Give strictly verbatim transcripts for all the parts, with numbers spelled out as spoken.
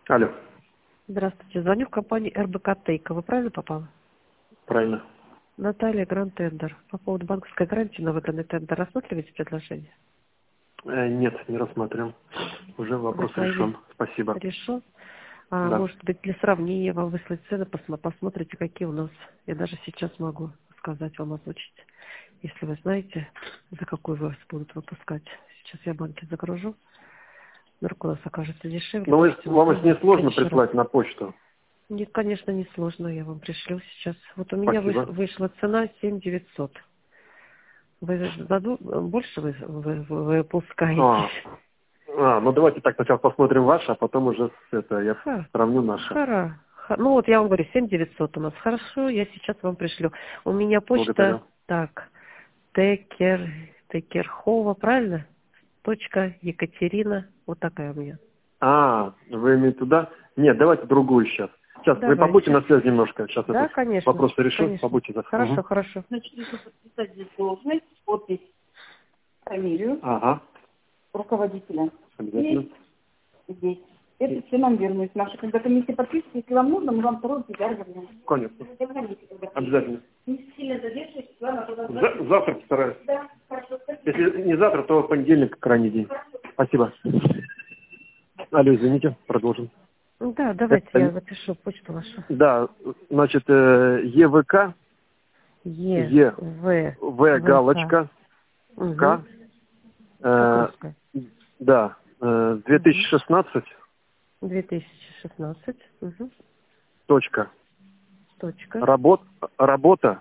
Алло. Здравствуйте. Звоню в компанию эр бэ ка Тейка. Вы правильно попала? Правильно. Наталья, Гранд Тендер. По поводу банковской гарантии на выданный тендер рассматриваете предложение? Э, нет, не рассмотрел. Уже вопрос Вы решен. Спасибо. решил? А, Да. может быть, для сравнения вам выслать цены, посмо- посмотрите, какие у нас. Я даже сейчас могу сказать вам, озвучить. Если вы знаете, за какую вас будут выпускать. Сейчас я банки загружу. Вдруг у нас окажется дешевле. Ну, Пишите если- вам если не в сложно следующий раз. прислать на почту. Нет, конечно, не сложно. Я вам пришлю сейчас. Вот у меня выш- Спасибо. вышла цена семь тысяч девятьсот. Вы заду... больше вы, вы, вы А, выпускаетесь? а, ну давайте так сначала посмотрим ваше, а потом уже с- это я Ха, сравню наше. хара. Ха- Ну вот я вам говорю, семь тысяч девятьсот у нас. Хорошо, я сейчас вам пришлю. У меня почта, Благодарю. так, Текер, Текерхова, правильно? Точка Екатерина, вот такая у меня. А, вы имеете туда? Нет, давайте другую сейчас. Сейчас, вы побудьте Давайте. на связи немножко. Сейчас Да, этот конечно, вопрос решу. конечно. Побудьте. Да. Хорошо, Мгм. хорошо. Значит, если подписать здесь должность, подпись, фамилию Ага, руководителя. обязательно. И здесь. Это все нам вернуть. Наша, когда комиссия подпишет, если вам нужно, мы вам второй экземпляр вернем. Конечно. Договоритесь, когда Обязательно. не сильно задерживайтесь, ладно, туда За- завтра постараюсь. Да, хорошо, спасибо. Если не завтра, то в понедельник крайний день. Спасибо. Алло, извините, продолжим. Ну да, давайте Это- я запишу почту вашу. Да, значит, э, е вэ ка, Е, Е, В, В, галочка, Угу. К, э, Как русская? да, э, две тысячи шестнадцать, две тысячи шестнадцать. Угу. точка, Точка. работ, работа,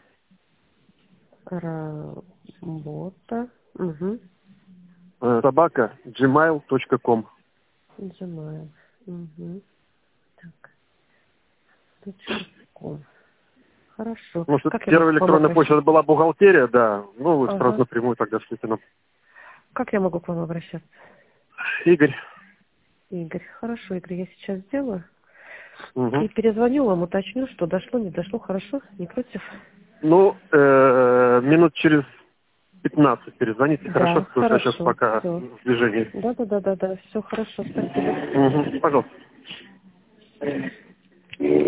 Работа. Угу. э, собака, gmail точка ком. Нажимаем. Угу. Так. Точка ком. Хорошо. Потому что Как я первая могу к вам электронная почта обращаться? была бухгалтерия, да, ну вы Ага. сразу напрямую тогда шлите нам. Как я могу к вам обращаться? Игорь. Игорь. Хорошо, Игорь, я сейчас сделаю. Мгм. И перезвоню вам, уточню, что дошло, не дошло. Хорошо? Не против? Ну, э, минут через пятнадцать перезвоните, Да, хорошо? Потому что я сейчас хорошо. пока Все. в движении. Да, да, да, да, да. Все хорошо. Спасибо. Мгм. Пожалуйста.